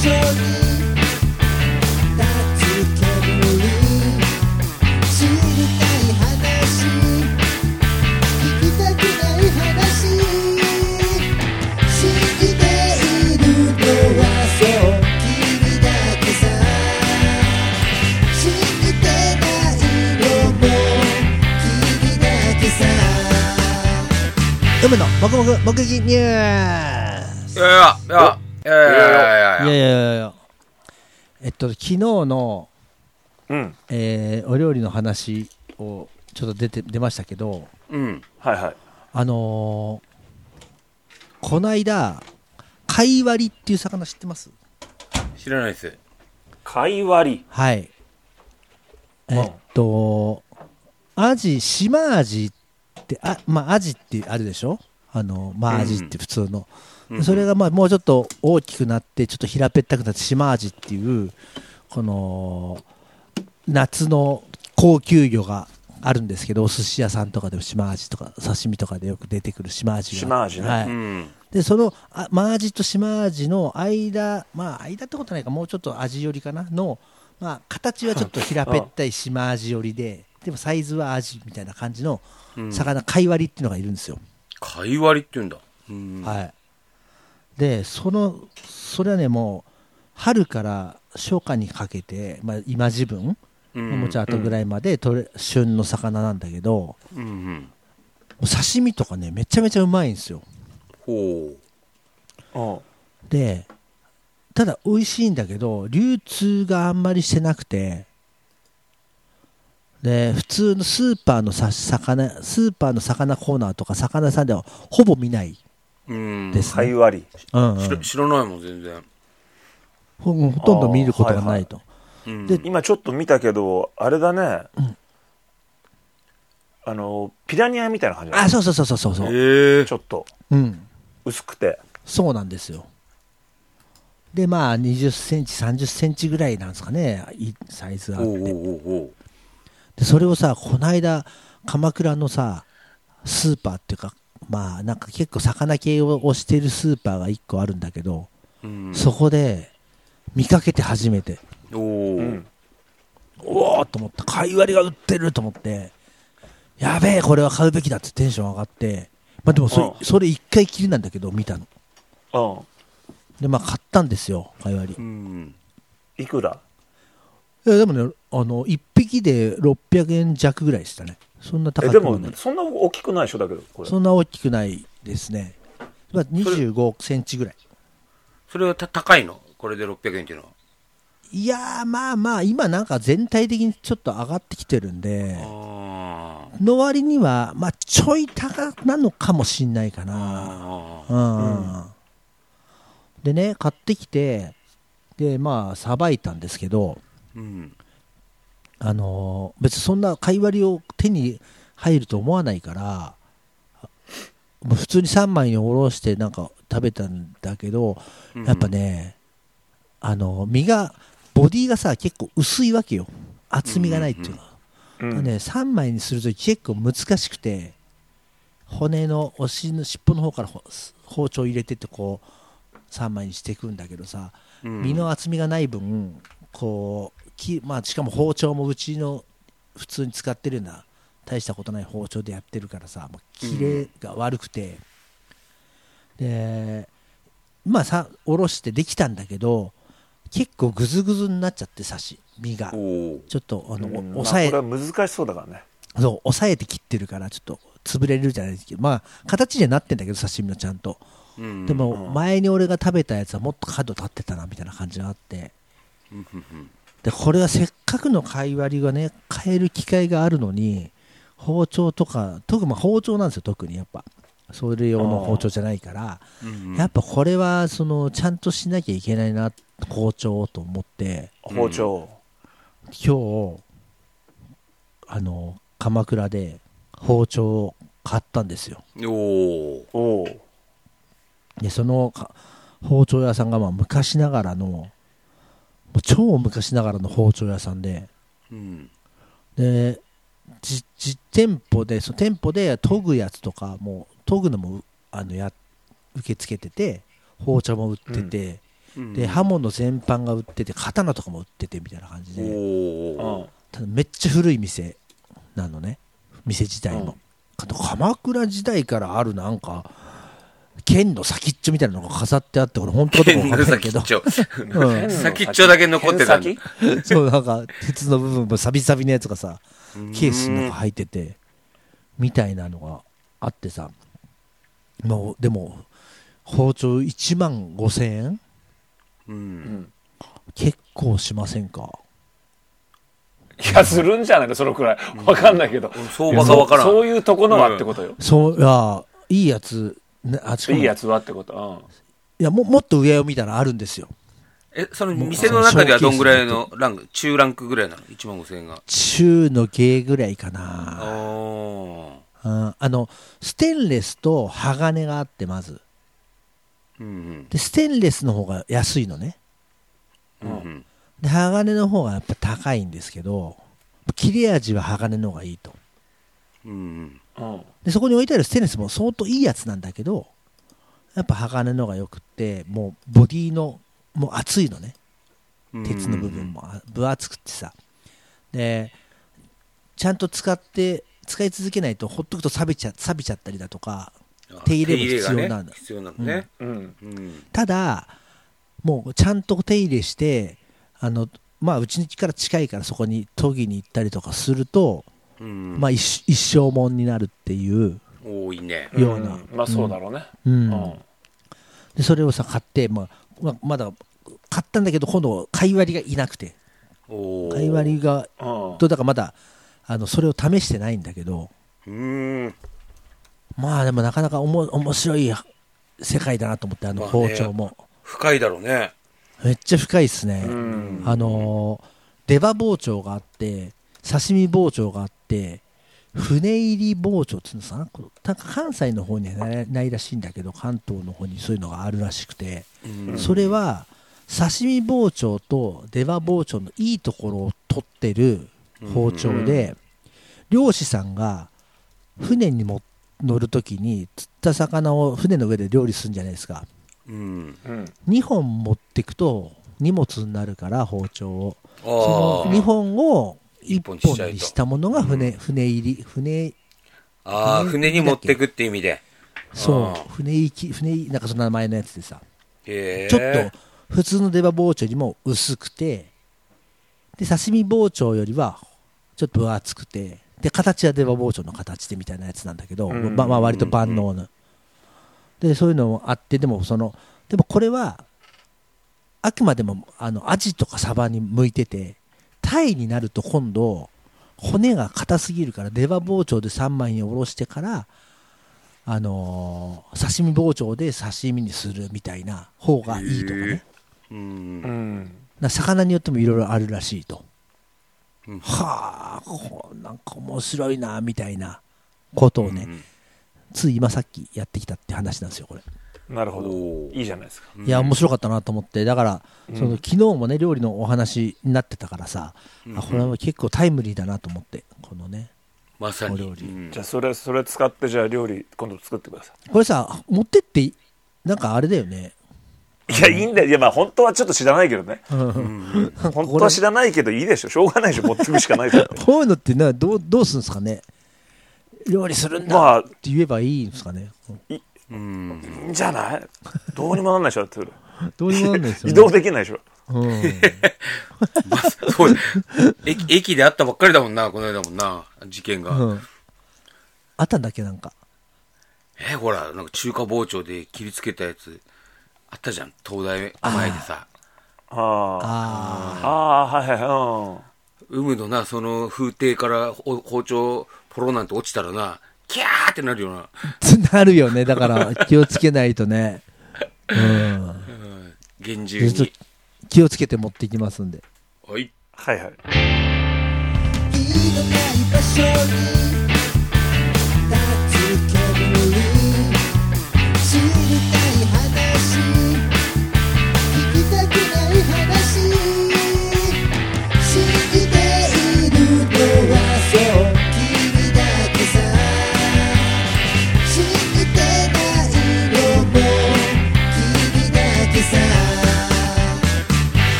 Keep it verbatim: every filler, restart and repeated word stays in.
緒に立つ煙知りたい話聞きたくない話信じているのはそう君だけさ信じてないのも君だけさ梅のもぐもぐ目撃ニュース。 いやいやいやいやいやいやいやいやいやいやえっと昨日の、 うんえー、お料理の話をちょっと出て出ましたけど、 うんはいはいあのー、こないだ貝割りっていう魚知ってます？ 知らないです。 貝割りはい。えっとアジ島アジってあまあアジってあるでしょ？あのまあアジって普通の、うん、それがまあもうちょっと大きくなってちょっと平べったくなって島アジっていうこの夏の高級魚があるんですけど、お寿司屋さんとかでも島アジとか刺身とかでよく出てくる島アジが島アジね、 はい、 うん、 でそのあマアジと島アジの間まあ間ってことないかもうちょっとアジ寄りかなの、まあ、形はちょっと平べったい島アジ寄りででもサイズはアジみたいな感じの魚、うん、貝割りっていうのがいるんですよ。 貝割りっていうんだ、うん、 はい。でそのそれはねもう春から初夏にかけて、まあ、今時分、うん、もうちょっと後ぐらいまで取れ、うん、旬の魚なんだけど、うんうん、もう刺身とかねめちゃめちゃうまいんですよ。 ほうでただ美味しいんだけど流通があんまりしてなくて、で普通のスーパーのさ魚スーパーの魚コーナーとか魚屋さんではほぼ見ないですね。 貝割り、 うんうん、 知らないもん全然ほ, ほとんど見ることがないと、 はいはい、で今ちょっと見たけどあれだね、うん、あのピラニアみたいな感じだね。 あそうそうそうそうそうそう、 えー、ちょっと、 うん、 薄くてそうなんですよ。でまあにじゅっセンチさんじゅっセンチぐらいなんですかねサイズがあって、おうおうおうでそれをさこの間鎌倉のさスーパーっていうかまあなんか結構魚系を推しているスーパーがいっこあるんだけど、うん、そこで見かけて初めておー、うん、おーと思った貝割りが売ってると思ってやべえこれは買うべきだってテンション上がって、まあ、でもそ れ,、うん、それいっかいきりなんだけど見たの、うん、でまあ買ったんですよ貝割り、うん、 いくら？ いやでもねあのいっぴきでろっぴゃくえん弱ぐらいでしたね。そんな高くない。 でもそんな大きくないでしょだけどこれそんな大きくないですね、まあ、にじゅうごセンチぐらい。 それはた高いのこれでろっぴゃくえんっていうのは。 いやーまあまあ今なんか全体的にちょっと上がってきてるんでの割にはまあちょい高なのかもしんないかな、うんうん、でね買ってきてでまあさばいたんですけど、うん、あのー、別にそんな貝割りを手に入ると思わないからもう普通にさんまいにおろしてなんか食べたんだけど、うん、やっぱねあの身がボディがさ結構薄いわけよ。厚みがないっていうか、うんうんね、さんまいにすると結構難しくて骨のお尻の尻尾の方から包丁入れてってこうさんまいにしていくんだけどさ、うん、身の厚みがない分こうき、まあ、しかも包丁もうちの普通に使ってるような大したことない包丁でやってるからさ切れが悪くて、うん、でまあさおろしてできたんだけど結構グズグズになっちゃって刺身がちょっとあの、うん、抑え、 まあ、これは難しそうだからね。 そう抑えて切ってるからちょっと潰れるじゃないですけどまあ形にはなってんだけど刺身のちゃんと、うん、でも前に俺が食べたやつはもっと角立ってたなみたいな感じがあって、うん、でこれはせっかくの貝割りがね買える機会があるのに包丁とか特にまあ包丁なんですよ特にやっぱそれ用の包丁じゃないから、うんうん、やっぱこれはそのちゃんとしなきゃいけないな包丁と思って包丁、 うん、今日あの鎌倉で包丁を買ったんですよ。おおでその包丁屋さんがまあ昔ながらのもう超昔ながらの包丁屋さんで、うん、で実店舗でその店舗で研ぐやつとかも研ぐのもあのや受け付けてて包丁も売ってて、 うんで刃物全般が売ってて刀とかも売っててみたいな感じで、 おーただめっちゃ古い店なのね、店自体も、あと鎌倉時代からあるなんか剣の先っちょみたいなのが飾ってあって、これ本当かどうか分からないけど、 先っちょうん先っちょだけ残ってたんだ。 剣先そうなんか鉄の部分もサビサビのやつがさケースの中入っててみたいなのがあってさ、もうでも包丁いちまんごせんえんううんん結構しませんか？ いやするんじゃないのそのくらいわかんないけど、 相場がわからん。 そうそういうとこのはってことよ、 そういやいいやつ、ね、あしかもいいやつはってこと、 いやももっと上を見たらあるんですよ。 え、その店の中ではどんぐらいのランク、中ランクぐらいなの ?いちまんごせんえんが。 中の芸ぐらいかな。 あーああのステンレスと鋼があってまずうんうんでステンレスの方が安いのね。 うんうんで鋼の方がやっぱ高いんですけど、切れ味は鋼の方がいいと。 うんうんうんうんでそこに置いてあるステンレスも相当いいやつなんだけど、やっぱ鋼の方がよくって、もうボディのもう厚いのね、 うん鉄の部分もあ分厚くってさ、でちゃんと使って使い続けないとほっとくと錆びちゃ錆びちゃったりだとか、手入れも必要なんだ。 手入れがね必要なのね。 うんうんただもうちゃんと手入れしてあのまあうちから近いからそこに研ぎに行ったりとかすると、 うんまあ一一生もんになるっていう多いね。 ような、 んまあそうだろうね、 うんうんでそれをさ買って、まあ、まあまだ買ったんだけど今度買い割りがいなくて、 おー買い割りがうんとだからまだあのそれを試してないんだけど、 うーん。 まあでもなかなかおも面白い世界だなと思って、あのまあね包丁も、 深いだろうね。 めっちゃ深いっすね、 うんあの出刃包丁があって刺身包丁があって船入り包丁っていうんですかな、こうなんか関西の方にはないないらしいんだけど関東の方にそういうのがあるらしくて、 うんそれは刺身包丁と出刃包丁のいいところを取ってる包丁で、漁師さんが船にも乗るときに釣った魚を船の上で料理するんじゃないですか。 うん。 うんにほん持ってくと荷物になるから包丁を、 あそのにほんをいっぽん一本にしちゃえとにしたものが船、船入り船ああ、船に持ってくって意味で。 そうあー船行き船いなんかその名前のやつでさ、 へえ。 ちょっと普通の出刃包丁よりも薄くて、で刺身包丁よりはちょっと分厚くて、で形は出刃包丁の形でみたいなやつなんだけど、 うんまあまあ割と万能な、でそういうのもあって、でもそのでもこれはあくまでもあのアジとかサバに向いてて、タイになると今度骨が硬すぎるから出刃包丁でさんまいにおろしてから、あのー刺身包丁で刺身にするみたいな方がいいとかね、 うんうんな魚によってもいろいろあるらしいと、 うんはあこうなんか面白いなみたいなことをね、 うんつい今さっきやってきたって話なんですよこれ。 なるほどおーいいじゃないですかいや面白かったなと思って、だから、 うんその昨日もね料理のお話になってたからさ、 うんあこれは結構タイムリーだなと思って、このねまさに。 お料理うんじゃあそれそれ使ってじゃあ料理今度作ってくださこれさ持ってってなんかあれだよね、 いいやいいんだよいやまあ本当はちょっと知らないけどねうん本当は知らないけどいいでしょしょうがないでしょ持ってくしかないからこういうのってなどうどうするんですかね、料理するんまあだって言えばいいんですかね、 うんいいんじゃないどうにもなんないでしょだってそれどうにもなんないですよね移動できないでしょうんまあそう駅駅であったばっかりだもんな、この間もんな、事件が。 うんあったんだっけなんか、 え、ほら、なんか中華包丁で切りつけたやつ、あったじゃん、東大前でさ。 あああああはいはいはい有無のな、その風景からほ包丁ポロなんて落ちたらな、キャーってなるよな。 あなるよね、だから気をつけないとね、うん、 うん厳重ちょっに。 と気をつけて持っていきますんで。 はい。 はいはい 「火のない場所に